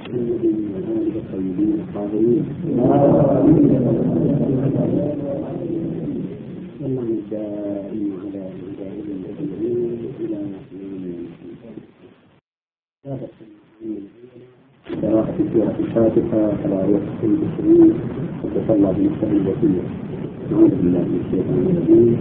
محمد وآله الطيبين الطاهرين واللهم الدائم على مجاهد الأجمعين إلى يوم الدين. قراءة سورة الفاتحة على روح السيد الشريف وتصلى بالمستهدفية. أعوذ بالله من الشيطان الرجيم.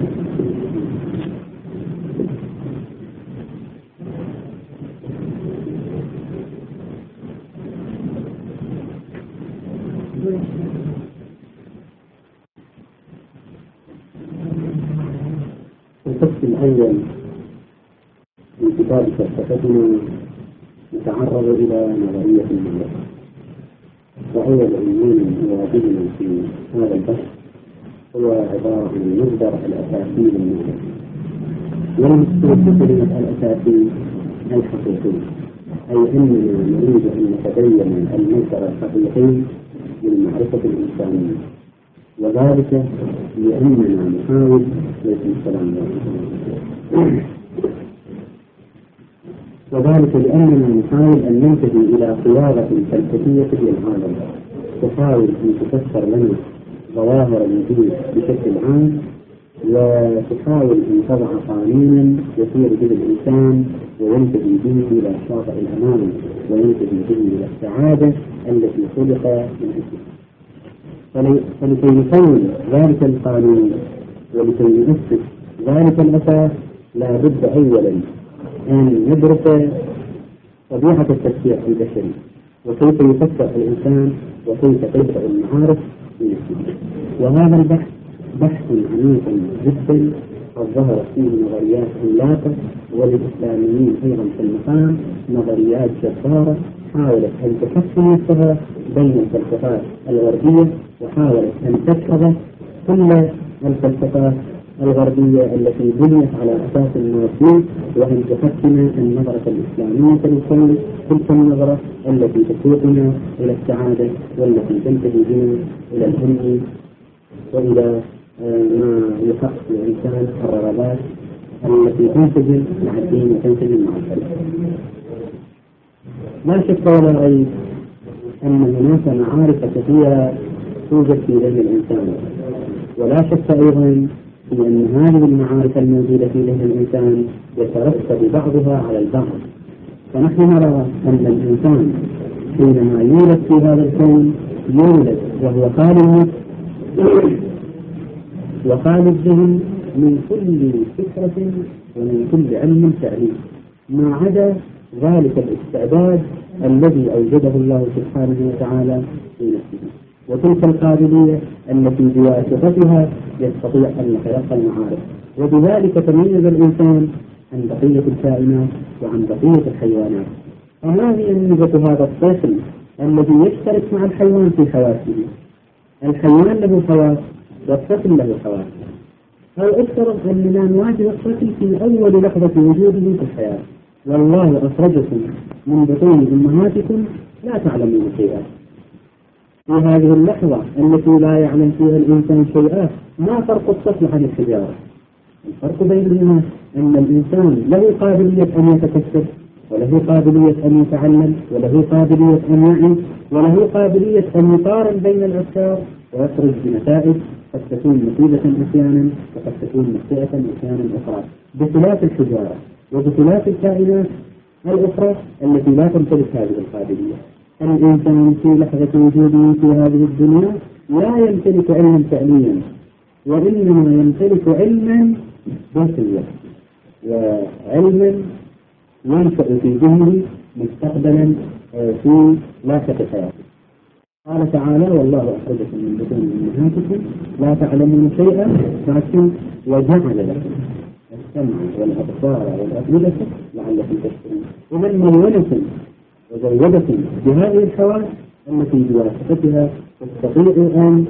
الفصل الأول من كتاب فلسفتنا نتعرض إلى نظرية المعرفة، وأول عنوان يواجهنا في هذا البحث هو عبارة عن المصدر الأساسي للمعرفة، والمقصود بكلمة الأساسي الحقيقي، أي أننا نريد أن نتبين المصدر الحقيقي للمعرفة الإنسانية، وذلك لأننا نحاول أن ننتهي إلى قيادة فلسفية للعالم تحاول أن تفسر لنا ظواهر الوجود بشكل عام، وتحاول أن تضع قانونا يسير به الإنسان وينتهي به إلى شاطئ الأمان، وينتهي به إلى السعادة التي خلق من أجلها. فلكي يكون ذلك القانون ولكي يؤسس ذلك الأساس لا بد أولا أن ندرس طبيعة التفكير البشري، وكيف يفكر الإنسان، وكيف تبدأ المعارف بنفسه. وهذا البحث بحث عميق جدا، قد ظهرت فيه نظريات عملاقة، وللإسلاميين أيضا في المقام نظريات جبارة حاولت أن تحسن نفسها بين الفلسفات الغربية، وحاولت أن تدحض كل الفلسفات الغربية التي بنيت على أساس مادي، وأن تحسن النظرة الإسلامية للكون تلك النظرة التي تسوقنا إلى السعادة، والتي تنتهي بنا إلى الأمن وإلى ما يحقق الإنسان الرغبات التي تنسجم مع الدين وتنسجم مع الفلسفة. لا شك ولا ريب أن هناك معارف كثيرة توجد في ذهن الإنسان، ولا شك أيضا في أن هذه المعارف الموجودة في ذهن الإنسان يترتب بعضها على البعض. فنحن نرى أن الإنسان حينما يولد في هذا الكون يولد وهو خالي النفس وخالي الذهن من كل فكرة ومن كل علم فعلي، ما عدا ذلك الاستعداد الذي أوجده الله سبحانه وتعالى في نفسه، وتلك القابلية التي بواسطتها يستطيع أن يتلقى المعارف. وبذلك تميز الإنسان عن بقية الكائنات وعن بقية الحيوانات. فما هي ميزة هذا الطفل الذي يشترك مع الحيوان في حواسه؟ الحيوان له حواس والطفل له حواس. أو افترض أننا نواجه الطفل في أول لحظة وجوده في الحياة: والله أخرجكم من بطون أمهاتكم لا تعلمون شيئا. في هذه اللحظة التي لا يعلم فيها الإنسان شيئا، ما فرق الطفل عن الحجارة؟ الفرق بينهما أن الإنسان له قابلية أن يتكسب، وله قابلية أن يتعلم، وله قابلية أن يعي، وله قابلية أن يقارن بين الأفكار ويخرج بنتائج قد تكون مفيدة أحيانا وقد تكون مخطئة أحيانا أخرى، بخلاف الحجارة وبخلاف الكائنات الأخرى التي لا تمتلك هذه القابلية. الإنسان في لحظة وجوده في هذه الدنيا لا يمتلك علما فعليا، وإنما يمتلك علما باطنيا، وعلما ينشأ في ذهنه مستقبلا في لاحق حياته. قال تعالى: والله أخرجكم من بطون أمهاتكم لا تعلمون شيئا لكن وجعل لكم السمع والأبصار والأفئدة لعلكم تشكرون. ومن مولكم وزودكم بهذه الحواس التي بواسطتها تستطيع أن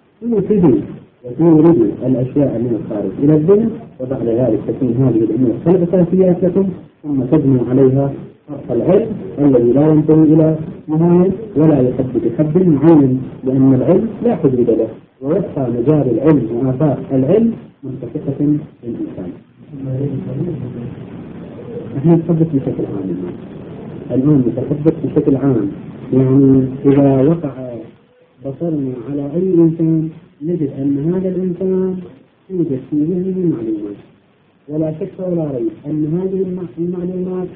تورد الأشياء من الخارج إلى الذهن، وبعد ذلك تكون هذه الأمور كالأساسيات لكم، ثم تبنوا عليها فرق العلم الذي لا ينتهي إلى نهاية ولا يحد بحد معين، لأن العلم لا حدود له، ويبقى مجال العلم وآفاق العلم منتفقة بالإنسان. نحن نتحدث بشكل عام الآن نتحدث بشكل عام يعني إذا وقع بصرنا على أي إنسان نجد أن هذا الإنسان يوجد في ذهنه معلومات، ولا شك ولا ريب أن هذه المعلومات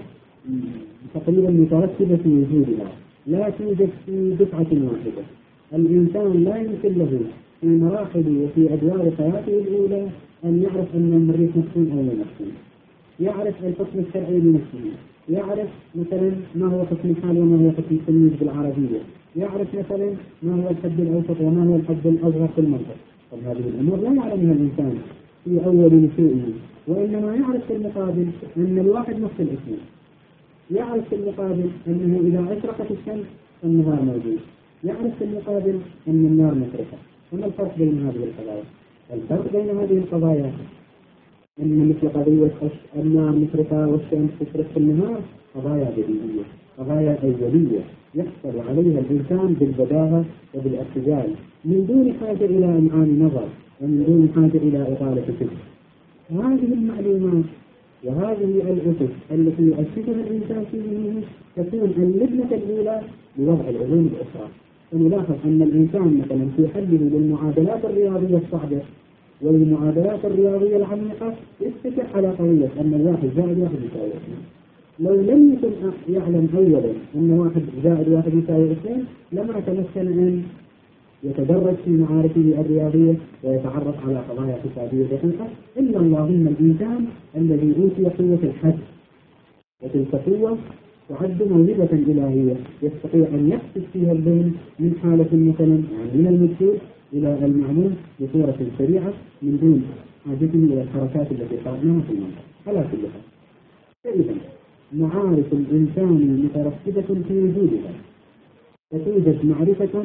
تقريبا مترتبة في وجودها، لا توجد في دفعة واحدة. الإنسان لا يمكن له في مراحل وفي أدوار حياته الأولى أن يعرف أن المريض مسكين أو لا مسكين، يعرف الحكم الشرعي لنفسه، يعرف مثلا ما هو حكم الحال وما هو حكم التمييز بالعربية، يعرف مثلا ما هو الحد الأوسط وما هو الحد الأصغر في المنطق. هذه الأمور لا يعلمها الإنسان في أول نشوئه، وإنما يعرف في المقابل أن الواحد نفس الاسم، يعرف في المقابل أنه إذا أشرقت الشمس النهار موجود، يعرف في المقابل أن النار مشرقة. وما الفرق بين هذه القضايا؟ الفرق بين هذه القضايا أن مثل قضية النار مشرقة والشمس تشرق في النهار قضايا بديهية، قضايا أولية يحصل عليها الإنسان بالبداهة وبالارتجال من دون حاجة إلى إمعان نظر ومن دون حاجة إلى إطالة فكر. هذه المعلومات وهذه الأسس التي يؤسسها الإنسان في ذهنه تكون اللبنة الأولى لوضع العلوم الأخرى. ونلاحظ أن الإنسان مثلا في حله للمعادلات الرياضية الصعبة والمعادلات الرياضية العميقة يتفق على قضية أن 1+1 يساوي 2. لو لم يكن يعلم أولا أن 1+1 يساوي 2 لما تمكن أن يتدرج في معارفه الرياضية ويتعرف على قضايا حسابية دقيقة، إلا اللهم الإنسان الذي أوتي قوة الحد، وتلك قوة تعد موهبة إلهية يستطيع أن يقصد فيها الذهن من حالة مثلا يعني من المجهول إلى المعلوم بصورة سريعة من دون حاجته إلى الحركات التي قرأناها في المنطق. على كل حال فإذا معارف الإنسان مترتبة في وجودها، فتوجد معرفة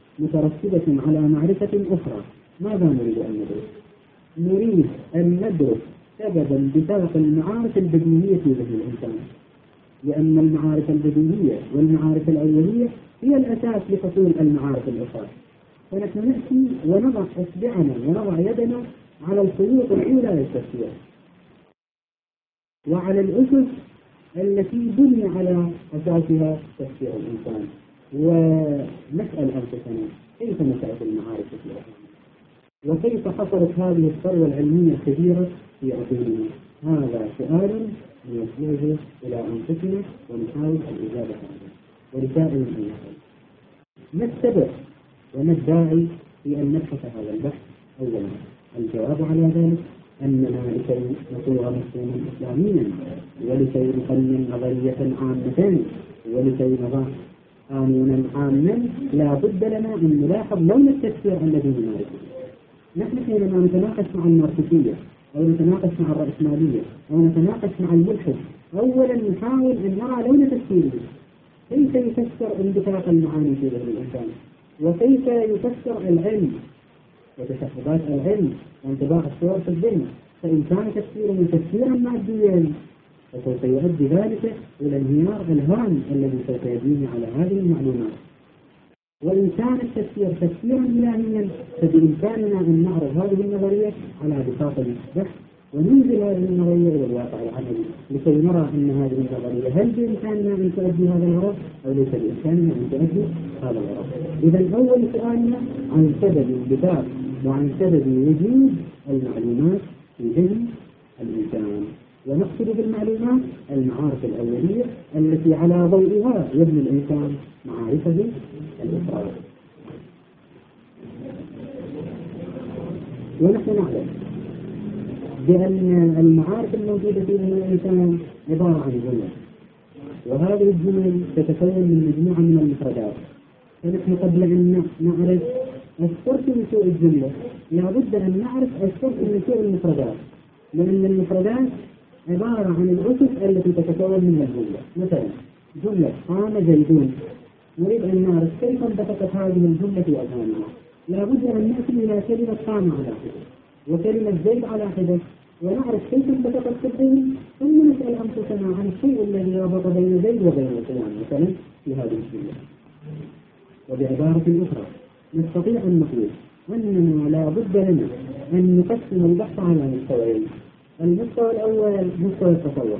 مترتبة على معرفة أخرى. ماذا نريد أن ندرس؟ نريد أن ندرس سببا بسبب المعارف البديهية في ذهن الإنسان، لأن المعارف البديهية والمعارف الأولية هي الأساس لحصول المعارف الأخرى. فنحن نأتي ونضع إصبعنا ونضع يدنا على الخيوط الأولى للتفسير وعلى الأسس التي بني على أساسها تفسير الإنسان، ونسأل أنفسنا كيف نشأت المعارف في عقولنا، وكيف حصلت هذه الثروة العلمية الكبيرة في عقولنا. هذا سؤال نوجهه إلى أنفسنا ونحاول الإجابة عنه. ولسائل الناس ما السبب وما الداعي في أن نبحث هذا البحث؟ أولا الجواب على ذلك أننا لكي نصوغ مفهوما إسلاميا ولكي نقنن نظرية عامة ولكي نضع قانونا عاما لا بد لنا أن نلاحظ لون التفسير الذي نمارسه. نحن حينما نتناقش مع الماركسية أو نتناقش مع الرأسمالية أو نتناقش مع الملحد أولا نحاول أن نرى لون تفسيره، كيف يفسر اندفاق المعاني في ذهن الإنسان، وكيف يفسر العلم وتشخصات العلم وانطباع الصور في الذهن. فإن كان تفسيره تفسيرا ماديا فسوف يؤدي ذلك إلى انهيار الهام الذي سوف يبنيه على هذه المعلومات. وإن كان التفسير تفسيرا إلهيا فبإمكاننا أن نعرض هذه النظرية على بساط البحث وننزل هذه النظرية إلى الواقع العملي لكي نرى أن هذه النظرية هل بإمكاننا أن تؤدي هذا الغرض أو ليس بإمكاننا أن تؤدي هذا الغرض. إذا أول سؤالنا عن سبب الاندفاع وعن سبب وجود المعلومات في ذهن الإنسان، ونقصد بالمعلومات المعارف الأولية التي على ضوئها يبني الإنسان معارفه الأخرى. ونحن نعلم بأن المعارف الموجودة في ذهن الإنسان عبارة عن جمل، وهذه الجمل تتكون من مجموعة من المفردات. فنحن قبل أن نعرف الصرف نشوء الجملة لابد أن نعرف الصرف نشوء المفردات، لأن المفردات عبارة عن الأسس التي تتكون من الجملة. مثلا جملة قام زيدون، نريد أن نعرف كيف انبثقت هذه الجملة في أذهاننا. لابد أن نأتي إلى كلمة قام على حدة وكلمة زيد على حدة ونعرف كيف انبثقت في الذهن، ثم نسأل أنفسنا عن الشيء الذي ربط بين زيد وبين القيام مثلا في هذه الجملة. وبعبارة أخرى نستطيع أن نقول أننا لا بد لنا أن نقسم البحث على مستويين. المستوى الأول مستوى التصور،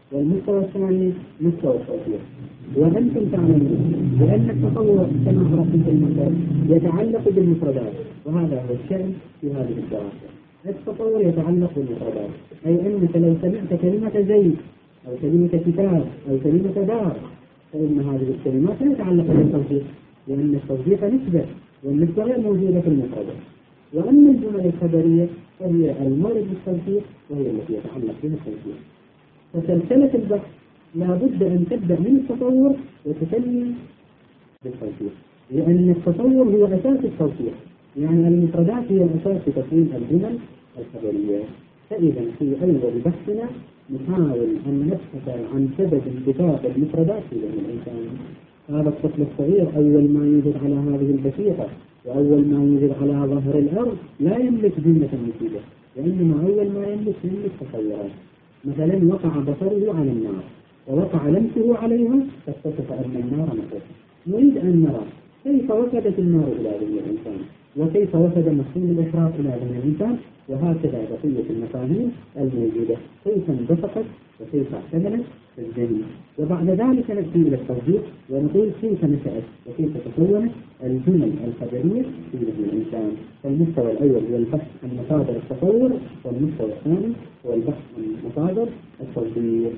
والمستوى الثاني مستوى التوفيق. وأنتم تعلمون بأن التطور كما عرفتم في المثال يتعلق بالمفردات، وهذا هو الشأن في هذه الدراسة. التطور يتعلق بالمفردات، أي أنك لو سمعت كلمة زيد أو كلمة كتاب أو كلمة دار فإن هذه الكلمات لا تتعلق بالتوفيق، لأن التوفيق نسبة والنسبة غير موجودة في المفردات. وأما الجمل الخبرية فهي المورد للتوفيق وهي التي يتعلق بها التوفيق. فسلسلة البحث لا بد أن تبدأ من التطور وتتم بالتوفيق، لأن التطور هو أساس التوفيق، يعني المفردات هي الأساس في تكوين الجمل الخبرية. فإذا في أول بحثنا نحاول أن نبحث عن سبب انبثاق المفردات في ذهن الإنسان. هذا الطفل الصغير أول ما يوجد على هذه البسيطة وأول ما يوجد على ظهر الأرض لا يملك جملة مفيدة، وإنما أول ما يملك تصورات. مثلا وقع بصره على النار ووقع لمسه عليها فاكتشف أن النار مكتوبة. نريد أن نرى كيف وصلت النار إلى ذهن الإنسان وكيف وصل مفهوم الإحراق إلى ذهن الإنسان، وهكذا بقية المفاهيم الموجودة كيف انبثقت وكيف احتملت في الذهن. وبعد ذلك نأتي إلى التوضيح ونقول كيف نشأت وكيف تكونت الجمل الخبرية في ذهن الإنسان. فالمستوى الأول هو البحث عن مصادر التطور، والمستوى الثاني هو البحث عن مصادر التوضيح.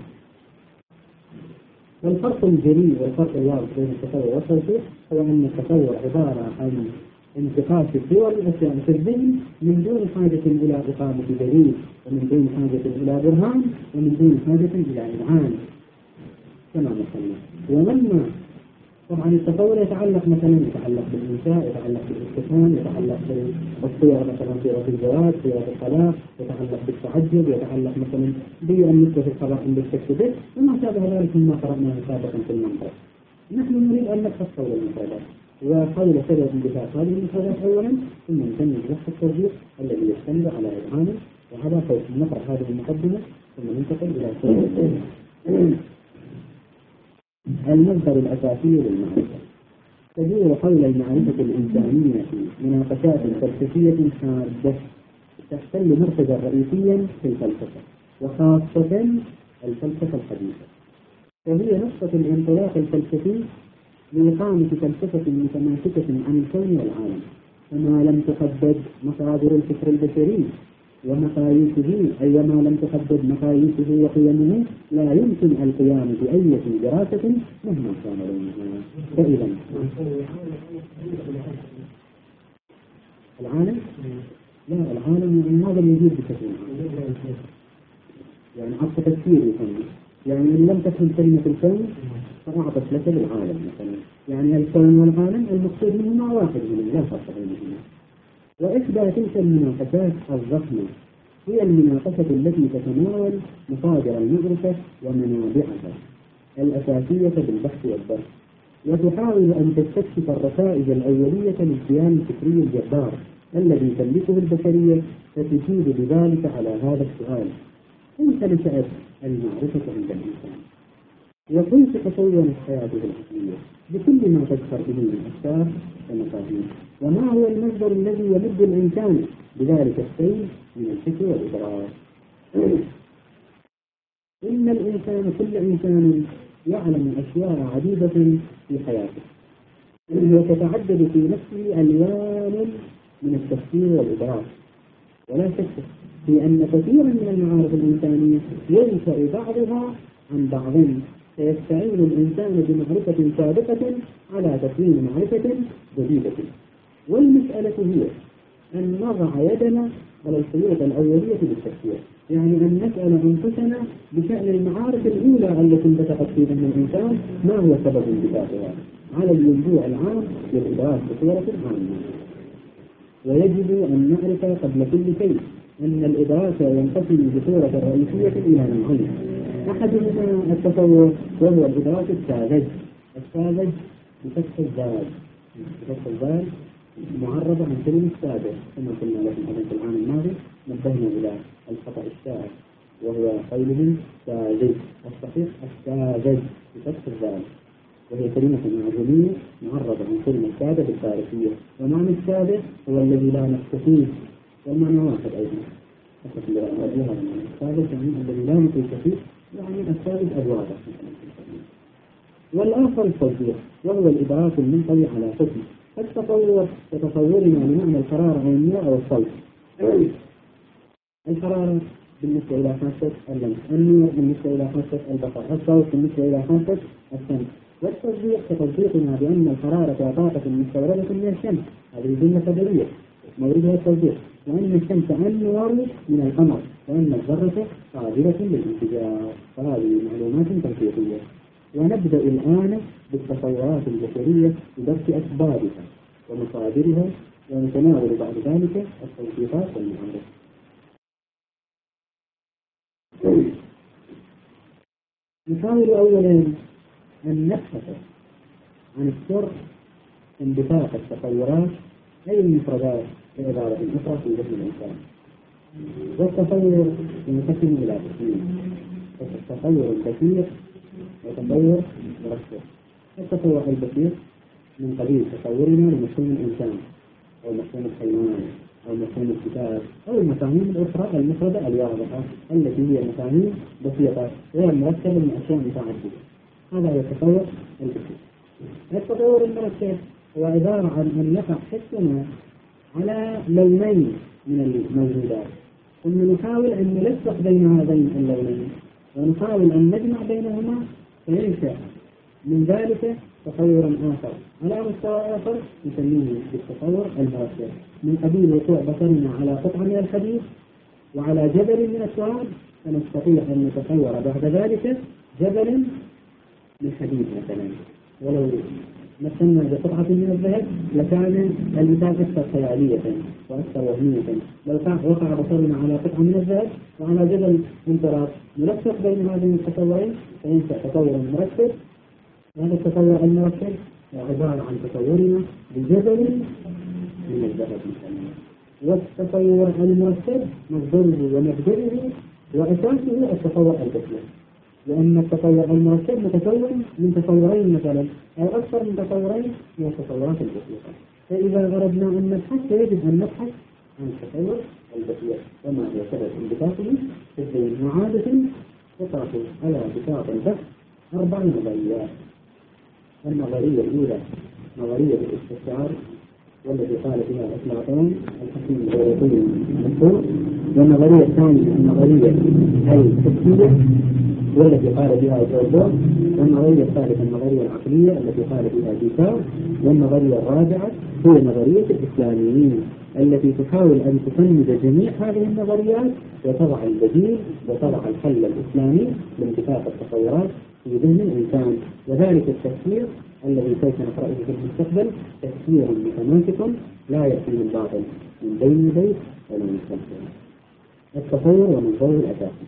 والفرق الجلي والفرق الواضح بين التطور والتوضيح هو أن التطور عبارة عن انتقاص صور الأشياء في الذهن من دون حاجة إلى إقامة دليل، ومن دون حاجة إلى برهان، ومن دون حاجة إلى إذعان كما مثلا. ومما طبعا التطور يتعلق بالإنشاء، يتعلق بالاستفهام، يتعلق بالصور مثلا صورة الزواج، صورة الطلاق، يتعلق بالتعجب، يتعلق مثلا بالنسبة في القضاء عند التكتب وما شابه ذلك مما قرأناه سابقا في المنطق. نحن نريد أن نبحث حول المفردات وحول سبب انبثاق هذه المفردات أولا، ثم نكمل بحث التوضيح الذي يشتمل على إذعانه وعلى صوت. نقرأ هذه المقدمة ثم ننتقل إلى سبب المصدر الأساسي للمعرفة. تدور حول المعرفة الإنسانية مناقشات فلسفية حادة تحتل مركزا رئيسيا في الفلسفة، وخاصة الفلسفة الحديثة، وهي نقطة الانطلاق الفلسفي لإقامة فلسفة متماسكة عن الكون والعالم. فما لم تحدد مصادر الفكر البشري ومقاييسه، أي ما لم تحدد مقاييسه وقيمه، لا يمكن القيام بأي دراسة مهما كان لونها. فإذا العالم العالم هذا موجود بشكل يعني عطف تفسير يسمى، يعني إن لم تفهم كلمة الكون فأعطت لك بالعالم مثلا، يعني الكون والعالم المقصود منهما واحد منهم لا فرق بينهما. وإحدى تلك المناقشات الضخمة هي المناقشة التي تتناول مصادر المعرفة ومنابعها الأساسية بالبحث والدرس، وتحاول أن تستكشف الركائز الأولية للكيان الفكري الجبار الذي تملكه البشرية، فتجيب بذلك على هذا السؤال: كيف نشأت المعرفة عند الإنسان؟ وكيف تكونت حياته العقلية بكل ما تذكر به من أفكار ومفاهيم؟ وما هو المصدر الذي يمد الإنسان بذلك السير من الفكر والإدراك؟ إن الإنسان كل إنسان يعلم أشياء عديدة في حياته، وتتعدد في نفسه ألوان من التفكير والإدراك، ولا شك في أن كثيرا من المعارف الإنسانية ينشأ بعضها عن بعض، فيستعين الإنسان بمعرفة سابقة على تكوين معرفة جديدة. والمسألة هي أن نضع يدنا على الخيوط الأولية للتفكير، يعني أن نسأل أنفسنا بشأن المعارف الأولى التي انبثقت في ذهن الإنسان ما هو سبب انبثاقها على الينبوع العام للإدراك بصورة عامة. ويجب أن نعرف قبل كل شيء أن الإدراك ينقسم بصورة رئيسية إلى نوعين: أحدهما التصور وهو الإدراك الساذج بفتح الزال معرضة عن كلمة الساذج، كما قلنا لكم في العام الماضي نبهنا إلى الخطأ الشائع وهو قوله ساذج، الصحيح الساذج بفتح الزال، وهي كلمة أعجمية معرضة عن كلمة ساذج بالفارسية، ومعنى الساذج هو الذي لا نقص فيه، والمعنى واحد أيضا. الساذج يعني الذي لا نقص فيه يعني الثالث الواضح. والآخر التصديق، وهو الإدراك المنطوي على حكم التصور كتصورنا لمعنى الحرارة أو النوع أو الصوت. الحرارة بالنسبة إلى حاسة اللمس، النور بالنسبة إلى حاسة البصر، الصوت بالنسبة إلى حاسة السمع. والتصديق كتصديقنا بأن الحرارة طاقة مستوردة من الشمس، هذه جملة خبرية موردها التصديق، وأن الشمس أنور من القمر، وأن الذرة قابلة للانفجار. فهذه معلومات توثيقية. ونبدأ الآن بالتصورات البشرية بدرس أسبابها ومصادرها، ونتناول بعد ذلك التوثيقات والمعارف. نحاول أولا أن نبحث عن السر انبثاق التصورات أي المفردات بعبارة أخرى في ذهن الإنسان. والتصور ينقسم إلى قسمين: التصور البسيط وتصور مركب. التصور البسيط من قبيل تصورنا لمفهوم الإنسان أو مفهوم الحيوان أو مفهوم الكتاب أو المفاهيم الأخرى المفردة الواضحة التي هي مفاهيم بسيطة غير مركبة من أشياء متعددة. هذا هو التصور البسيط. التصور المركب هو عبارة عن أن يقع حسنا على لونين من الموجودات، ثم نحاول أن نلصق بين هذين اللونين ونحاول أن نجمع بينهما فينشأ من ذلك تصورا آخر على مستوى آخر نسميه بالتصور المركب، من قبيل وقوع بصرنا على قطعة من الحديد وعلى جبل من التراب، فنستطيع أن نتصور بعد ذلك جبلا من حديد مثلا. ولو مثلنا بقطعة من الذهب لكان المثال أكثر خيالية وأكثر وهمية. لو وقع بصرنا على قطعة من الذهب وعلى جبل من تراب نلصق بين هذين التصورين فينشأ تصور مركب. هذا التصور المركب عبارة عن تصورنا بجبل من الذهب مثلا. والتصور المركب مصدره ومبدئه وأساسه التصور البسيط، لأن التصور المركب متكون من تصورين مثلا أو أكثر من تصورين من التصورات البسيطة. فإذا أردنا أن نبحث فيجب أن نبحث عن التصور البسيط وما هو سبب انبثاقه في الذهن. وعادة تطرح على بساط البحث 4 نظريات. النظرية الأولى نظرية الاستشعار، والتي قال فيها أفلاطون الحكيم الأوروبي المشهور. والنظرية الثانية النظرية الحسية، والتي قال بها جوردو. والنظرية الثالثة النظرية العقلية التي قال بها ديكارت. والنظرية الرابعة هي نظرية الإسلاميين التي تحاول أن تفند جميع هذه النظريات وتضع البديل وتضع الحل الإسلامي لانتفاق التصورات في ذهن الإنسان. وذلك التفسير الذي سوف نقرأه في المستقبل تفسير متماسك لا يأتيه الباطل من بين يديه ولا من خلفه. التصور ومنظور الأساسي.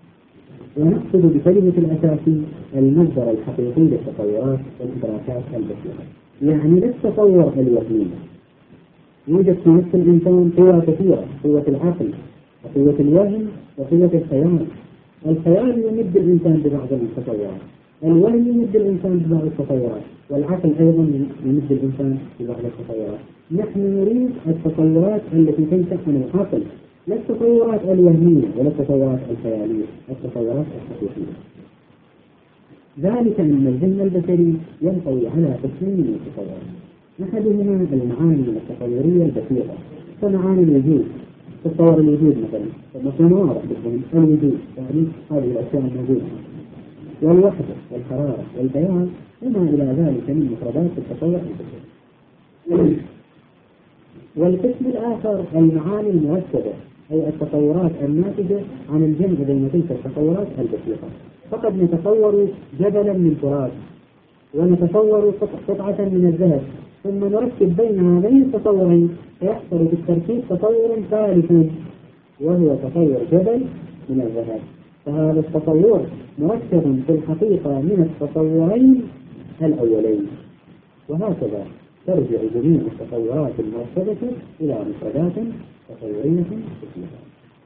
ونقصد بكلمة الأساسي المصدر الحقيقي للتصورات والإدراكات البسيطة، يعني للتصور الوهمي. يوجد في نفس الإنسان قوى كثيرة: قوة العقل وقوة الوهم وقوة الخيال. الخيال يمد الإنسان ببعض التصورات، الوهم يمد الإنسان ببعض التصورات، والعقل أيضا يمد الإنسان ببعض التصورات. نحن نريد التصورات التي تنشأ من العقل، لا التصورات الوهمية ولا التصورات الخيالية، التصورات الحقيقية. ذلك أن الذهن البشري ينطوي على قسمين من التصورات: أحدهما المعاني التصورية البسيطة كمعاني الوجود، تصور الوجود مثلا، فمثلا واضح بالذهن الوجود يعني هذه الأشياء الموجودة، والوحدة والحرارة والبيان وما إلى ذلك من مفردات التصور البشري. والقسم الآخر المعاني المركبة، أي التصورات الناتجة عن الجمع بين تلك التصورات البسيطة. فقد نتصور جبلا من تراب ونتصور قطعة من الذهب، ثم نركب بين هذين التصورين فيحصل بالتركيب تصور ثالث وهو تصور جبل من الذهب. فهذا التصور مركب في الحقيقة من التصورين الأولين. وهكذا ترجع جميع التصورات المركبة إلى مفردات تصورية بسيطة.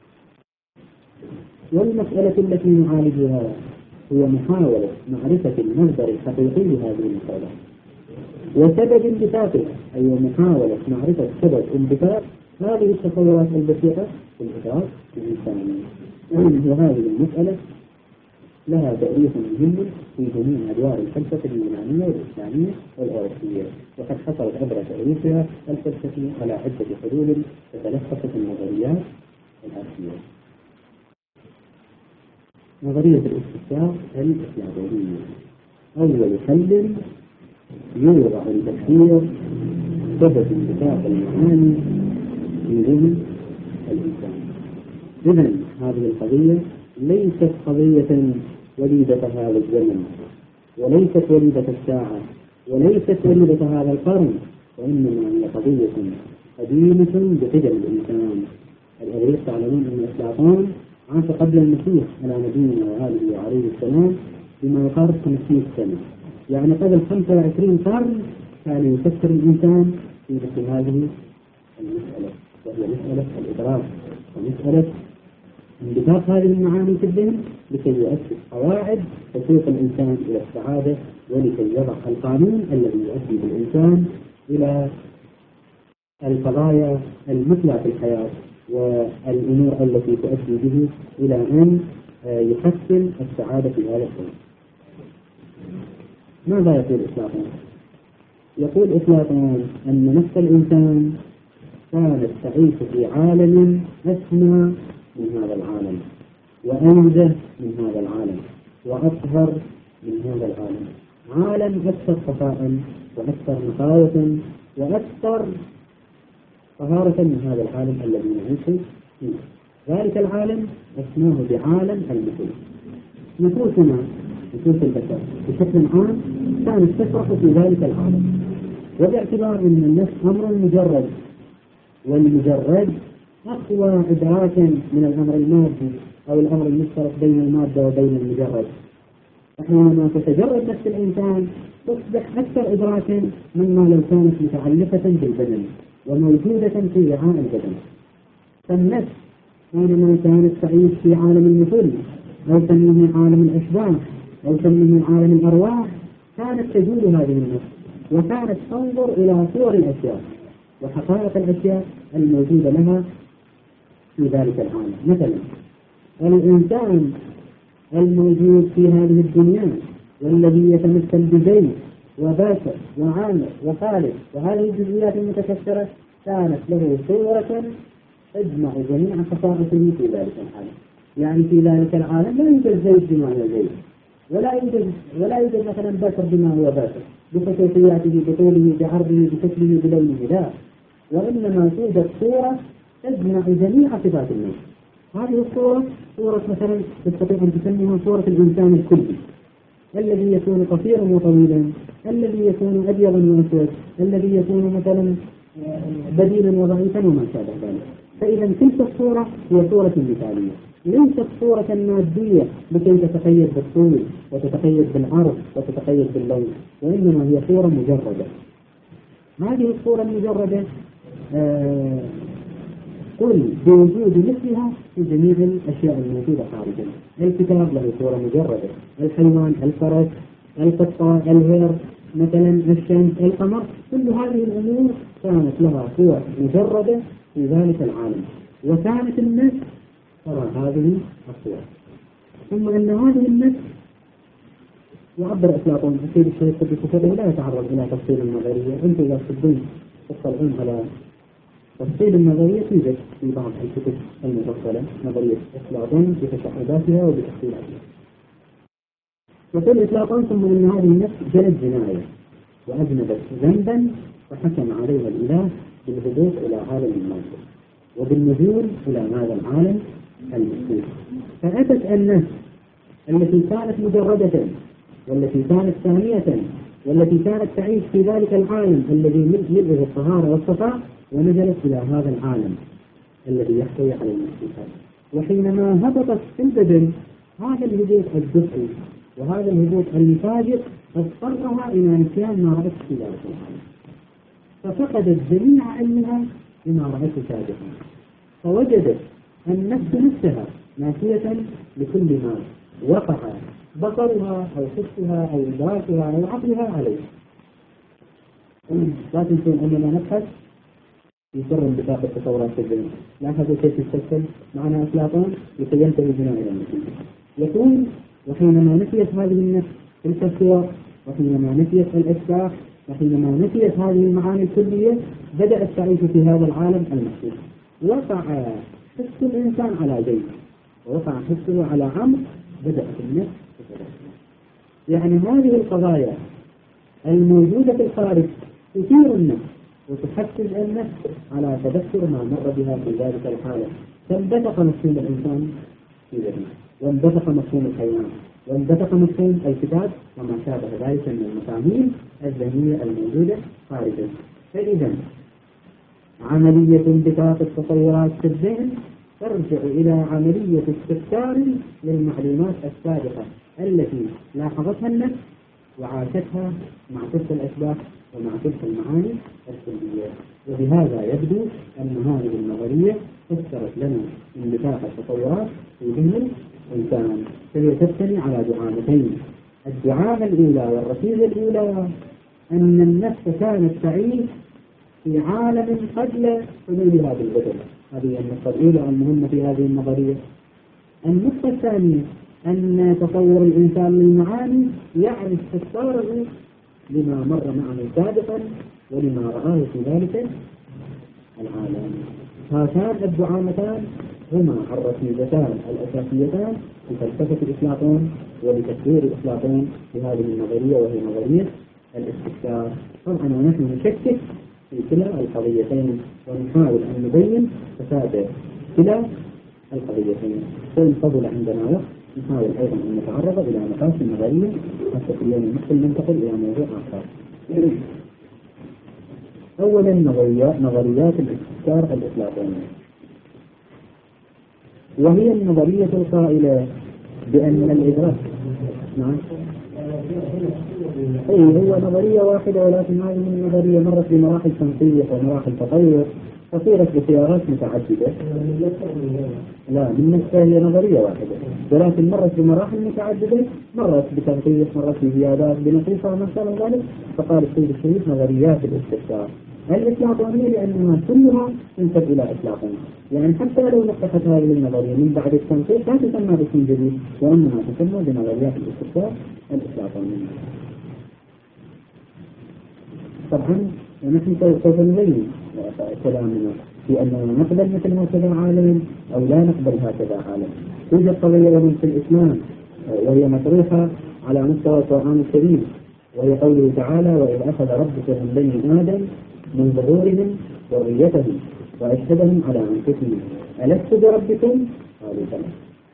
والمسألة التي نعالجها هي محاولة معرفة المصدر الحقيقي لهذه المفردات وسبب انبثاقها، أي محاولة معرفة سبب انبثاق هذه التصورات البسيطة في الإدراك الإنساني. وهذه المسألة لها تأليف مهم في جميع أدوار الفلسفة اليونانية والإسلامية والأوروبية، وقد حصلت عبر تأليفها الفلسفي على عدة حلول تتلخص في النظريات الآتية. نظرية الاستفسار الإسلامية: أول حل يوضع لتفسير سبب انتفاق المعاني في ذهن الإنسان. إذن هذه القضية ليست قضية وليدة هذا الزمن، وليست وليدة الساعة، وليست وليدة هذا القرن، وإنما هي قضية قديمة بقدم الإنسان. الإغريق تعلمون أن أفلاطون عاش قبل المسيح على نبينا وآله عليه السلام بما يقارب 500 سنة، يعني قبل 25 قرن كان يفكر الإنسان في مثل هذه المسألة، وهي مسألة الإدراك ومسألة انبثاق هذه المعاني في الذهن لكي يؤسس قواعد تسوق الإنسان إلى السعادة، ولكي يضع القانون الذي يؤدي بالإنسان إلى القضايا المثلى في الحياة والأمور التي تؤدي به إلى أن يحسن السعادة في هذا الكون. ماذا يقول أفلاطون؟ يقول أفلاطون أن نفس الإنسان كانت تعيش في عالم أسمى من هذا العالم، وأنزه من هذا العالم، وأطهر من هذا العالم، عالم أكثر صفاء وأكثر نقاوة وأكثر طهارة من هذا العالم الذي نعيش فيه. ذلك العالم اسمه بعالم النفوس. نفوسنا، نفوس البشر بشكل عام كانت تفرح في ذلك العالم، وباعتبار أن النفس أمر مجرد، والمجرد أقوى إدراكا من الأمر المادي أو الأمر المشترك بين المادة وبين المجرد، فحينما تتجرد نفس الإنسان تصبح أكثر إدراكا مما لو كانت متعلقة بالبدن وموجودة في وعاء البدن. فالنفس حينما كانت تعيش في عالم النفوس أو سميه عالم الأشباح أو سميه عالم الأرواح، كانت تجول هذه النفس وكانت تنظر إلى صور الأشياء وحقائق الأشياء الموجودة لها في ذلك العالم. مثلا الإنسان الموجود في هذه الدنيا والذي يتمثل بزيد وباشر وعامر وخالد وهذه الجزئيات المتكسرة كانت له صورة تجمع جميع خصائصه في ذلك العالم. يعني في ذلك العالم لا يوجد زيد بما هو زيد، ولا يوجد مثلا باشر بما هو باشر بخصوصياته بطوله بعرضه بشكله بلونه، لا، وإنما توجد صورة تجمع جميع صفات النفس. هذه الصورة صورة مثلا تستطيع أن تسميها صورة الإنسان الكلي، الذي يكون قصيرا وطويلا، الذي يكون أبيضا وأسود، الذي يكون مثلا بديلا وضعيفا وما شابه ذلك. فإذا تلك الصورة هي صورة مثالية، ليست صورة مادية لكي تتقيد بالطول وتتقيد بالعرض وتتقيد باللون، وإنما هي صورة مجردة. هذه الصورة المجردة قل بوجود مثلها في جميع الأشياء الموجودة خارجا. الكتاب له صورة مجردة، الحيوان، الفرس، القطة، الهر، مثلا الشمس، القمر، كل هذه الأمور كانت لها صور مجردة في ذلك العالم، وكانت النفس ترى هذه الصور. ثم أن هذه النفس يعبر أفلاطون أكيد الشيء القدس لا يتعرض إلى تفصيل النظرية. أنتم إذا تحبون تطلعون على تفصيل النظرية توجد في بعض الكتب المفصلة نظرية أفلاطون بتشعباتها وبتفصيلاتها. يقول أفلاطون ثم أن هذه النفس جنت جناية وأذنبت ذنبا فحكم عليها الإله بالهبوط إلى عالم الموت وبالنزول إلى هذا العالم المسكوت. فأتت النفس التي كانت مجردة والتي كانت ثانية والتي كانت تعيش في ذلك العالم الذي ملئه الطهارة والصفاء، ونزلت إلى هذا العالم الذي يحتوي على المسكوتات. وحينما هبطت في البدن هذا الهبوط الجزئي وهذا الهبوط المفاجئ اضطرها إلى نسيان ما رأت في ذلك العالم، ففقدت جميع علمها بما رأته سابقا، فوجدت النفس نفسها ناسية لكل ما وقع بصرها أو حسها أو إدراكها أو عقلها عليه. لا تنسون أننا نبحث في سر انبثاق التصورات في الذهن. لاحظوا كيف يستسلم معنا أفلاطون لكي ينتهي بنا إلى النتيجة. يقول وحينما نفيت هذه النفس تلك الصور، وحينما نفيت الأشباح، وحينما نفيت هذه المعاني الكلية، بدأت تعيش في هذا العالم المحسوس. وقع حس الإنسان على زيد، ووقع حسه على عمرو، بدأت النفس تتدخل. يعني هذه القضايا الموجودة في الخارج تثير النفس وتحفز النفس على تذكر ما مر بها في ذلك الحالة، فانبثق مفهوم الإنسان في ذهنه، وانبثق مفهوم الحيوان، وانبثق مفهوم الكتاب وما شابه ذلك من المفاهيم الذهنية الموجودة خارجا. فإذا عملية انبثاق التصورات في الذهن ترجع إلى عملية استذكار للمعلومات السابقة التي لاحظتها النفس وعاشتها مع تلك الأشباح ومع تلك المعاني السلبية. وبهذا يبدو أن هذه النظرية فسرت لنا انبثاق التصورات في ذهن الإنسان، فهي تبتني على دعامتين. الدعامة الأولى والركيزة الأولى أن النفس كانت تعيش في عالم قبل حلول هذا البدل. هذه النقطة الأولى المهمة في هذه النظرية. النقطة الثانية أن تصور الإنسان للمعاني يعرف تفسيره لما مر معه سابقا ولما رآه في ذلك العالم. هاتان الدعامتان هما الركيزتان الأساسيتان في فلسفة أفلاطون ولتفسير أفلاطون بهذه النظرية، وهي نظرية الاستذكار. طبعا ونحن نشكك في كلا القضيتين ونحاول أن نبين فساد كلا القضيتين. فإن فضل عندنا وقت نحاول أيضا أن نتعرض إلى نقاش نظري حتى في اليوم المقبل ننتقل إلى موضوع آخر. أولا نظريات الاستذكار الأفلاطونية، وهي النظرية القائلة بأن الإدراك هو نظرية واحدة، ولكن هذه النظرية مرت بمراحل تنسيق ومراحل تطور وصيرت بخيارات متعددة. لا، بالنسبة هي نظرية واحدة، ولكن مرت بمراحل متعددة، مرت بتنقيص، مرت بزيادات، بنقيصة وما شابه ذلك. فقال السيد الشريف نظريات الاستذكار الأفلاطونية لأنها كلها تنسب إلى أفلاطون. يعني حتى لو نقحت هذه النظرية من بعد التنقيص لا تسمى باسم جديد، وإنما تسمى بنظريات الاستذكار الأفلاطونية. طبعا ونحن سوف نبين كلامنا في أننا نقبل مثل هكذا عالم أو لا نقبل هكذا عالم. توجد قضية في الإسلام وهي مطروحة على مستوى القرآن الكريم، وهي قوله تعالى: وإذ أخذ ربك من بني آدم من ظهورهم ذريتهم وأشهدهم على أنفسهم ألست بربكم؟ قالوا بلى.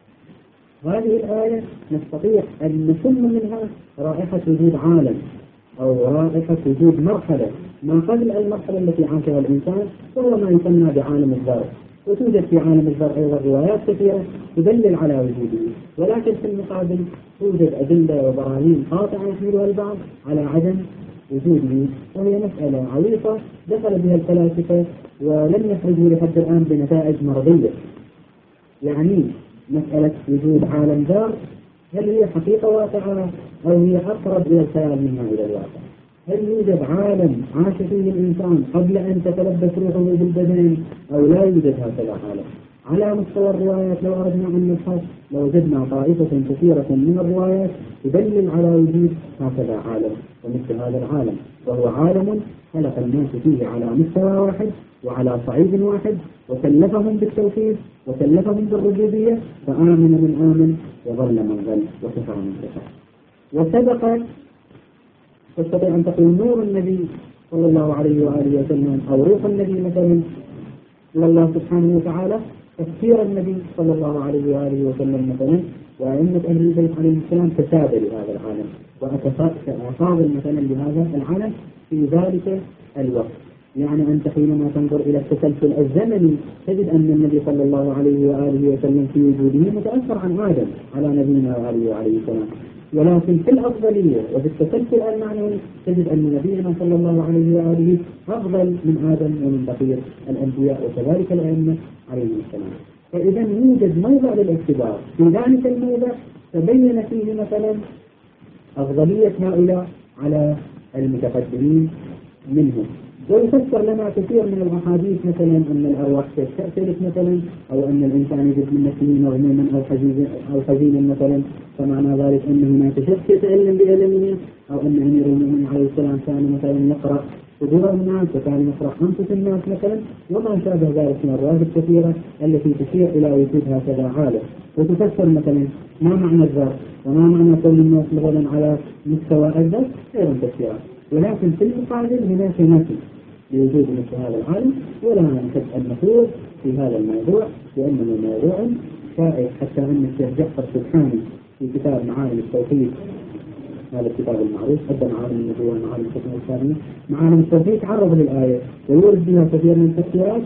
هذه الآية نستطيع أن نشم منها رائحة وجود عالم أو رائحة وجود مرحلة ما قبل المرحلة التي عاشها الإنسان، وهو ما يسمى بعالم الذر. وتوجد في عالم الذر أيضا روايات كثيرة تدلل على وجوده، ولكن في المقابل توجد أدلة وبراهين قاطعة يحملها البعض على عدم وجوده، وهي مسألة عويصة دخل بها الفلاسفة ولم يخرجوا لحد الآن بنتائج مرضية. يعني مسألة وجود عالم ذر هل هي حقيقة واقعة أو هي أقرب إلى الخيال منها إلى الواقع؟ هل يوجد عالم عاش فيه الإنسان قبل أن تتلبس روحه بالبدن أو لا يوجد هكذا عالم؟ على مستوى الروايات لو أردنا أن نبحث لوجدنا طائفة كثيرة من الروايات تدلل على وجود هكذا عالم ومثل هذا العالم، وهو عالم خلق الناس فيه على مستوى واحد وعلى صعيد واحد، وكلفهم بالتوحيد وكلفهم بالربوبية، فآمن من آمن وظل من ظل وكفر من كفر. وسبق تستطيع أن تقول نور النبي صلى الله عليه وآله وسلم أو روح النبي مثلا إلى الله سبحانه وتعالى، تفسير النبي صلى الله عليه وآله وسلم مثلا وأئمة أهل البيت عليهم السلام تشابه لهذا العالم وأفاضل مثلا لهذا العالم في ذلك الوقت. يعني أنت حينما تنظر إلى التسلسل الزمني تجد أن النبي صلى الله عليه وآله وسلم في وجوده متأثر عن آدم على نبينا وعليه السلام، ولكن في الأفضلية وفي التسلسل المعنوي تجد أن نبينا صلى الله عليه وآله أفضل من آدم ومن بقية الأنبياء وكذلك الأئمة عليهم السلام. فإذا يوجد موضع للاختبار، في ذلك الموضع تبين فيه مثلا أفضلية هؤلاء على المتقدمين منهم، ويفسر لنا كثير من الأحاديث مثلا أن الأرواح تختلف مثلا، أو أن الإنسان يجد من نفسه مغموما أو حزينا مثلا، فمعنى ذلك أن هناك شخص يتعلم بألمه، أو أن أمير المؤمنين عليه السلام كان مثلا يقرأ صدور الناس وكان يقرأ أنفس الناس مثلا، وما شابه ذلك من الروايات الكثيرة التي تشير إلى وجود هكذا عالم. وتفسر مثلا ما معنى الذات وما معنى كون الناس مثلا على مستوى الذات غير كثيرة، ولكن في المقابل هناك نفي لوجود مثل هذا العالم، ولا نحب أن نخوض في هذا الموضوع لأنه موضوع شائك، حتى أن الشيخ جعفر سبحانه في كتاب معالم التوحيد، هذا الكتاب المعروف حتى معالم النبوة ومعالم الحكمة الإسلامية، معالم التوحيد تعرض للآية ويورد بها كثير من التفسيرات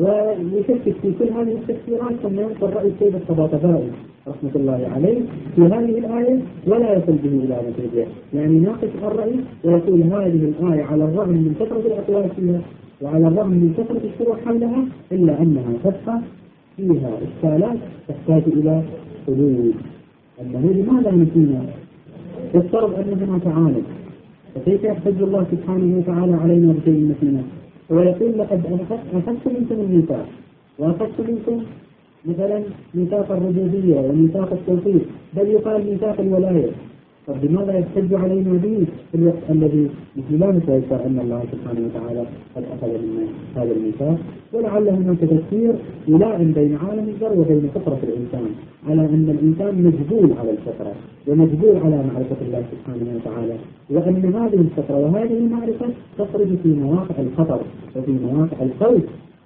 ويشكك في كل هذه التفسيرات، ثم ينقل رأي السيد الطباطبائي رحمة الله عليه في هذه الآية ولا يصل به إلى نتيجة، يعني يناقش الرأي ويقول هذه الآية على الرغم من كثرة الأقوال فيها وعلى الرغم من كثرة الشروح حولها إلا أنها تبقى فيها إشكالات تحتاج إلى حلول. أنه لماذا نسينا؟ يفترض أن هناك عالم، فكيف يحتج الله سبحانه وتعالى علينا بشيء مثلنا؟ هو يقول لقد أخذت منكم الميثاق وأخذت منكم مثلا ميثاق الربوبية وميثاق التوحيد، بل يقال ميثاق الولاية، فلماذا يحتج علينا به في الوقت الذي لا نتذكر أن الله سبحانه وتعالى قد أخذ منا هذا الميثاق؟ ولعل هناك تفسير يلائم بين عالم الذر وبين فطرة الإنسان، على أن الإنسان مجبول على الفطرة ومجبول على معرفة الله سبحانه وتعالى، وأن هذه الفطرة وهذه المعرفة تخرج في مواقع الخطر وفي مواقع الخوف.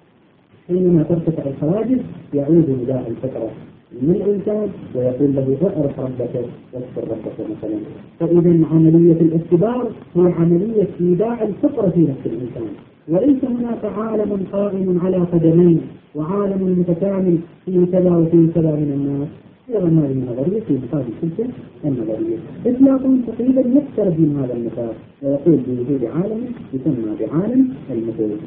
حينما ترتفع الحواجز يعود نداء الفطرة من الإنسان ويقول له اعرف ربك واذكر ربك مثلا. فإذا عملية الاختبار هي عملية إيداع الفطرة في نفس الإنسان، وليس هناك عالم قائم على قدمين وعالم متكامل في كذا وفي كذا من الناس. أيضا هذه النظرية في مثال تلك النظرية إطلاقا تقريبا يقترب من هذا المثال ويقول بوجود عالم يسمى بعالم المثل.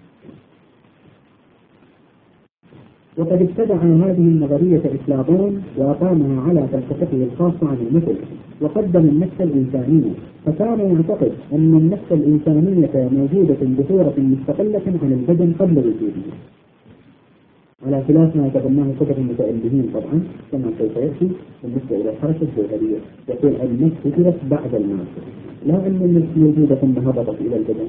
وقد ابتدع هذه النظرية إفلاطون وأقامها على فلسفته الخاصة عن المثل، وقدم النفس الإنسانية، فكان يعتقد أن النفس الإنسانية موجودة بصورة مستقلة عن البدن قبل وجوده، على خلاف ما يتبناه كتب المتألهين طبعا كما سوف يأتي بالنسبة إلى الحركة الجوهرية، يقول النفس وجدت بعد الموت، لا أن النفس موجودة ثم هبطت إلى البدن.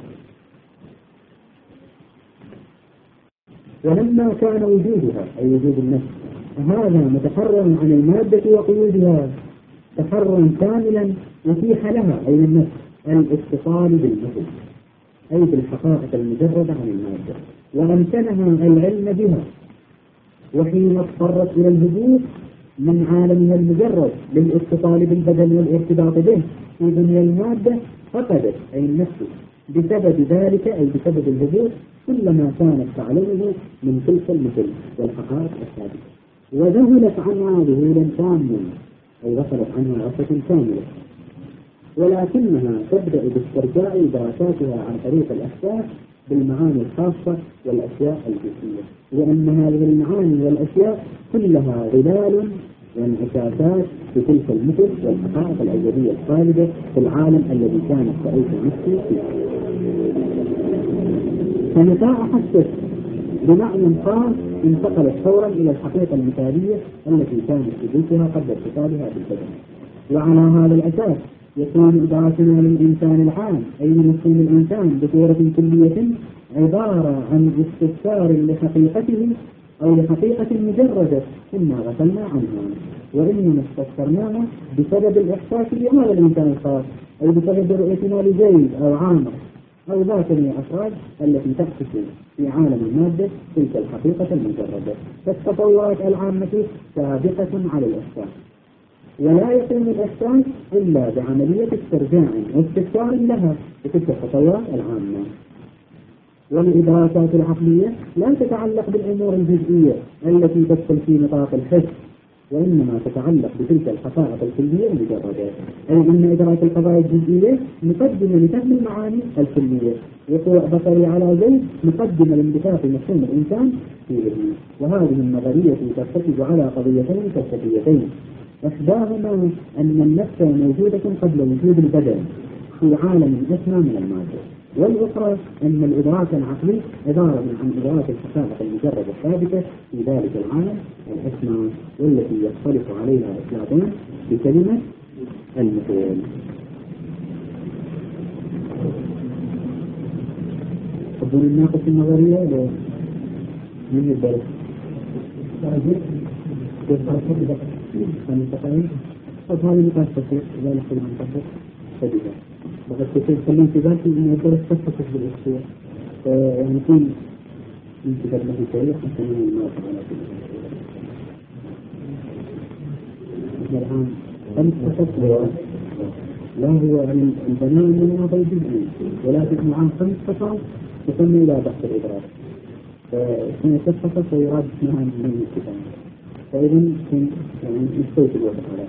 ولما كان وجودها أي وجود النفس هذا متحررا عن المادة وقيودها تحررا كاملا، يتيح لها أي النفس الاتصال بالمثل أي بالحقائق المجردة عن المادة، وأمكنها العلم بها. وحين اضطرت إلى الهبوط من عالمها المجرد للاتصال بالبدن والارتباط به في دنيا المادة فقدت أي النفس بسبب ذلك أي بسبب الهبوط كل ما كانت تعلمه من تلك المثل والحقائق الثابتة، وذهلت عنها ذهولا تاما أي غفلت عنها غفلة كاملة، ولكنها تبدأ باسترجاع دراساتها عن طريق الأحساس بالمعاني الخاصة والأشياء الجزئية، لأن هذه المعاني والأشياء كلها ظلال وانعكاسات بتلك المثل والحقائق الأولية الخالدة في العالم الذي كانت تعيش نفسه فيه. فمتى أحست بمعنى خاص انتقلت فورا إلى الحقيقة المثالية التي كانت تدركها قبل اتصالها بالبدن. وعلى هذا الأساس يكون إدراكنا للإنسان العام أي مفهوم الإنسان بصورة كلية عبارة عن استفسار لحقيقته أو لحقيقة مجردة إما غفلنا عنها وإنما استفسرناها بسبب الإحساس بهذا الإنسان الخاص أو بسبب رؤيتنا لزيد أو عامر أو ذات من الأفراد التي تحدث في عالم المادة تلك الحقيقة المجردة. فالتطورات العامة سابقة على الإحساس، ولا يتم الإحساس إلا بعملية استرجاع واستفسار لها بتلك التطورات العامة. والإدراكات العقلية لا تتعلق بالأمور الجزئية التي تدخل في نطاق الحس، وإنما تتعلق بتلك الحقائق الكلية المجردة، أي أن إدراك القضايا الجزئية مقدمة لفهم المعاني الكلية، وقوع بصري على زيد مقدمة لانبثاق مفهوم الإنسان في ذهنه. وهذه النظرية ترتكز على قضيتين فلسفيتين، إحداهما أن النفس موجودة قبل وجود البدن في عالم أسمى من المادة، والأخرى أن الإدراك العقلي عبارة عن إدراك الحقائق المجردة الثابتة في ذلك العالم الأسمى، والتي يختلف عليها أفلاطون بكلمة المثال. تقول الناقص النظرية لو من الدرس هذا نقاش بسيط لا نحتاج نطبق فديها وقد تتكلم في ذلك أن الدرس تخصص بالأسبوع يعني يكون انتباه له شيء حتى من الناس على كل شيء. الآن خمس خطوات لا هو عن البناء من هذا الجزء ولكن مع خمس خطوات تسمى إلى بحث الإدراك. فإن تخصص ويراد اسمها من الكتاب فإذا يعني نستوي الوقت على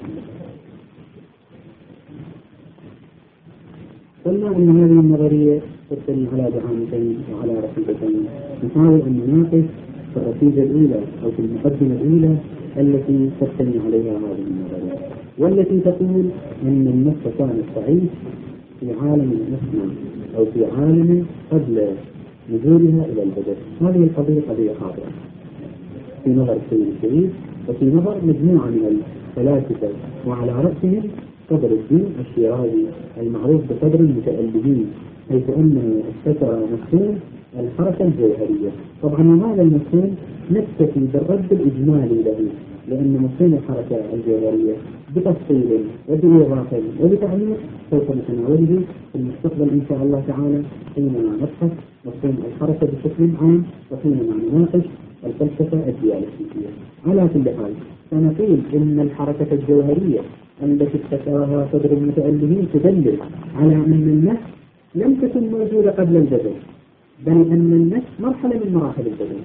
قلنا أن هذه النظرية تبتني على دعامتين وعلى رصيدتين. نحاول أن نناقش في الرصيدة الأولى أو في المقدمة الأولى التي تبتني عليها هذه النظرية، والتي تقول أن النفس كانت تعيش في عالم الأسمى أو في عالم قبل نزولها إلى البدن. هذه القضية قضية خاطئة في نظر السيد الشريف وفي نظر مجموعة من الفلاسفة، وعلى رأسهم قدر الدين الشيرازي المعروف بقدر المتألهين، حيث أنه اختصر مفهوم الحركة الجوهرية. طبعا هذا المفهوم نكتفي بالرد الإجمالي له، لأن مفهوم الحركة الجوهرية بتفصيل وبإيضاح وبتعليق سوف نتناوله في المستقبل إن شاء الله تعالى حينما نبحث مفهوم الحركة بشكل عام وحينما نناقش الفلسفة الديالكتيكية. على كل حال سنقول إن الحركة الجوهرية التي اختصرها صدر المتألهين تدلل على أن النفس لم تكن موجودة قبل البدن، بل أن النفس مرحلة من مراحل البدن.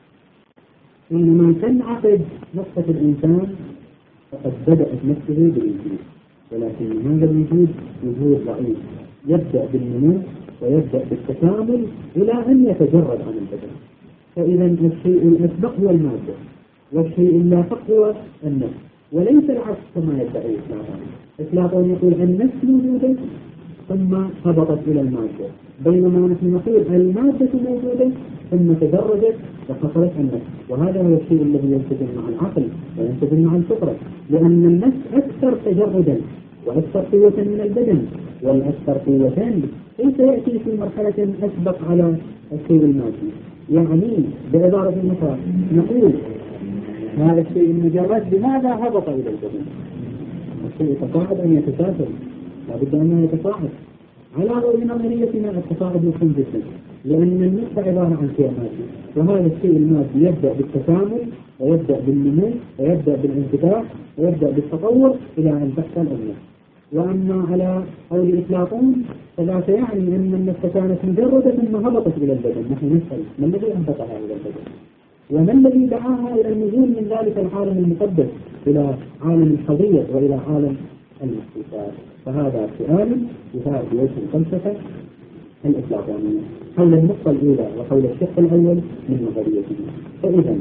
إنما تنعقد نفسة الإنسان فقد بدأت نفسه بالوجود، ولكن هذا الوجود وجود ضعيف يبدأ بالنمو ويبدأ بالتكامل إلى أن يتجرد عن البدن. فإذا الشيء الأسبق هو المادة والشيء اللاحق هو النفس، وليس العكس كما يدعي أفلاطون. أفلاطون يقول النفس موجودة ثم هبطت إلى المادة، بينما نحن نقول المادة موجودة ثم تدرجت وحصلت النفس. وهذا هو الشيء الذي يلتزم مع العقل ويلتزم مع الفطرة، لأن النفس أكثر تجردا وأكثر قوة من البدن، والأكثر قوة ليس يأتي في مرحلة أسبق على الشيء المادي. يعني بعبارة أخرى نقول هذا الشيء المجرد لماذا هبط إلى البدن؟ الشيء يتصاعد أن يتسافر، لابد أنه يتصاعد. على رأي نظريتنا التصاعد مهم جدا، لأن النفس عبارة عن شيء مادي، وهذا الشيء المادي يبدأ بالتكامل ويبدأ بالنمو ويبدأ بالانفتاح ويبدأ بالتطور إلى أن تحصل النفس. وأما على قول أفلاطون فذاك يعني أن النفس كانت مجردة ثم هبطت إلى البدن. نحن نسأل ما الذي أنبتها إلى البدن؟ وما الذي دعاها إلى النزول من ذلك العالم المقدس إلى عالم الحضية وإلى عالم المحسوسات؟ فهذا سؤال يثار بوجه الفلسفة الأفلاطونية حول النقطة الأولى وحول الشق الأول من نظريته. فإذا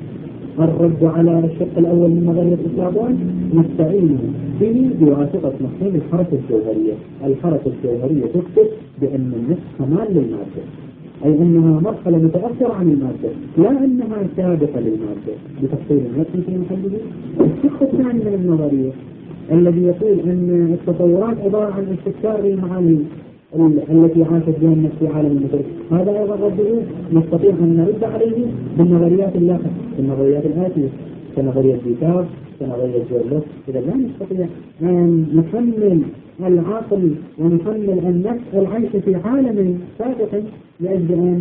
الرد على الشق الأول من نظرية أفلاطون نستعين به بواسطة مفهوم الحركة الجوهرية. الحركة الجوهرية تثبت بأن النفس كمال للمادة، أي أنها مرحلة متأثرة عن المادة، لا أنها سابقة للمادة بتفصيل يأتي في محله. الشق الثاني من النظرية الذي يقول أن التطورات عبارة عن استكثار للمعاني التي عاشت بها النفس في عالم المدرك، هذا أيضا رده نستطيع أن نرد عليه بالنظريات اللاحقة، بالنظريات الآتية كنظرية ديكارت كنظرية جورلوس. إذا لا نستطيع أن نحمل العقل ونحمل النفس العيش في عالم سابق لأجل أن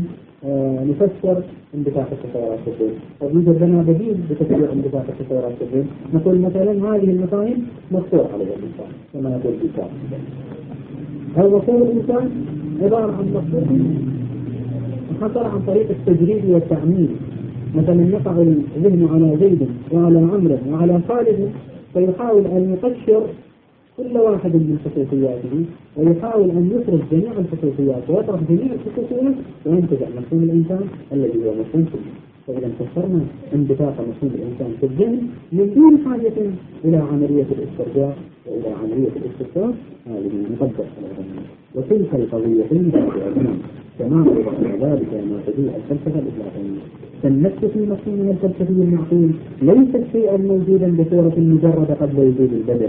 نفسر اندفاع التطورات في الدين. فيوجد لنا بديل بتفسير اندفاع التطورات في الدين، نقول مثلا هذه المفاهيم مفسور عليها الإنسان كما يقول ديكارت. هو وصول الإنسان عبارة عن مخلوق حصل عن طريق التجريد والتعميم. مثلا يقع الذهن على زيد وعلى عمرو وعلى خالد فيحاول أن يقشر كل واحد من خصوصياته ويحاول أن يفرز جميع الخصوصيات ويطرح جميع الخصوصيات وينتزع مفهوم الإنسان الذي هو مفهوم كله. فإذا فسرنا اندفاع مفهوم الإنسان في الذهن من دون حاجة إلى عملية الاسترجاع وإلى عملية الاستقرار هذه مقدس العلماء. وتلك القضيتين بعد كما وضح ذلك ما تدل الفلسفة الإفلاطية. فالنفس في مفهومها الفلسفي المعقول ليست شيئا موجودا بصورة مجردة قبل وجود البدن،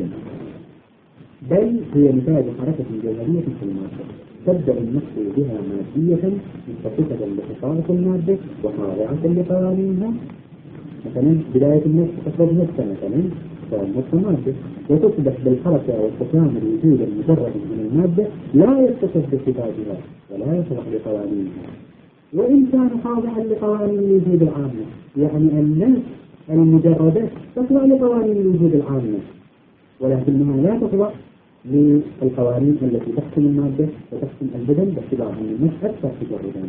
بل هي نتاج حركة جوهرية في المادة تبدأ النفس بها مادية متصفة بخصائص المادة وخاضعة لقوانينها. مثلا بداية النفس تخرج نفسها مثلا كنفس مادة، وتصبح بالحركة والسكان الوجود المجرد من المادة لا يتصف بصفاتها ولا يخضع لقوانينها، وإن كان خاضعا لقوانين الوجود العامة. يعني النفس المجردة تخضع لقوانين الوجود العامة، ولكنها لا تخضع للقوانين التي تحكم المادة وتحكم البدن، باعتبار أن النفس أكثر تجردا.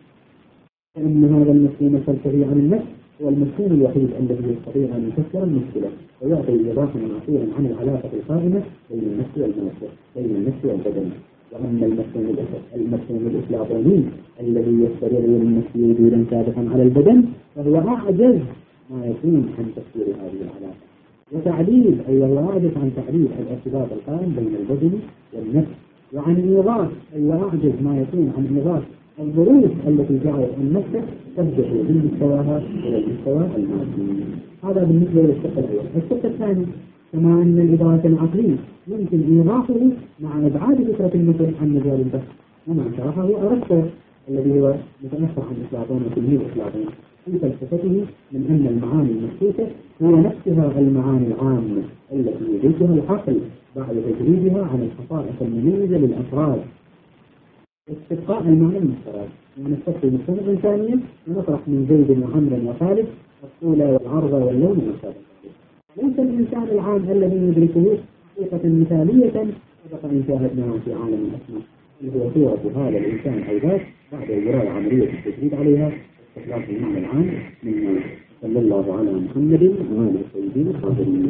فإن هذا المفهوم الفلسفي عن النفس هو المفهوم الوحيد الذي يستطيع أن يفسر المشكلة ويعطي إيضاحا معقولا عن العلاقة القائمة بين النفس والمادة، بين النفس والبدن. وأما المفهوم الأفلاطوني الذي يستدل للنفس وجودا سابقا على البدن فهو أعجز ما يكون عن تفسير هذه العلاقة وتعليل، أي هو أعجز عن تعليل الارتباط القائم بين البدن والنفس، وعن إيضاح، أي أعجز ما يكون عن إيضاح الظروف التي جعلت النفس تبدأ من مستواها إلى المستوى المادي. هذا بالنسبة للشق الأول. الشق الثاني، كما أن الإدراك العقلي يمكن إيضاحه مع إبعاد فكرة النفس عن مجال البحث، ومع شرحه أرسطو الذي هو متأثر عن أفلاطون وتلميذ أفلاطون في فلسفته من أن المعاني المحسوسة هي نفسها المعاني العامة التي يدركها العقل بعد تجريدها عن الخصائص المميزة للأفراد. استبقاء المعنى المشترك، ونستخدم المفهوم الإنسانية ونطرح من زيد وعمر وخالد الطول والعرض واللون والشبه. ليس الإنسان العام الذي يدركه حقيقة مثالية سبق أن شاهدناها في عالم الأسماء، اللي هو صورة هذا الإنسان أو ذاك بعد إجراء عملية التجريد عليها استخلاص المعنى العام من صلى الله على محمد وآله الطيبين الطاهرين.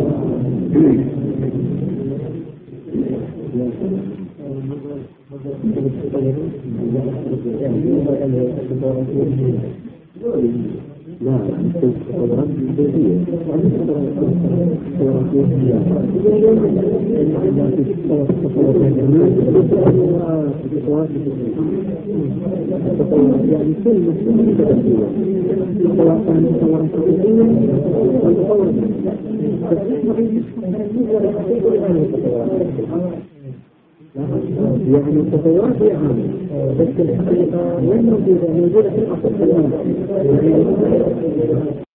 لا التصورات الجزئية يعني كل سواء كان تصورا حقيقيا أو تصورا يعني التصورات هي عامة، بس الحقيقة وين موجودة في الأصل.